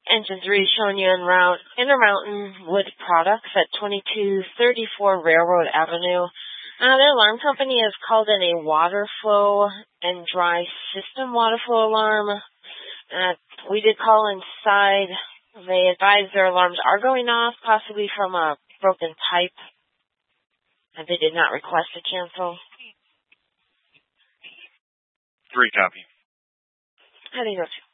Engine 3 showing you en route Intermountain Wood Products at 2234 Railroad Avenue. Their alarm company has called in a water flow and dry system water flow alarm. We did call inside. They advised their alarms are going off, possibly from a broken pipe, and they did not request a cancel. 3 copy. Heading up.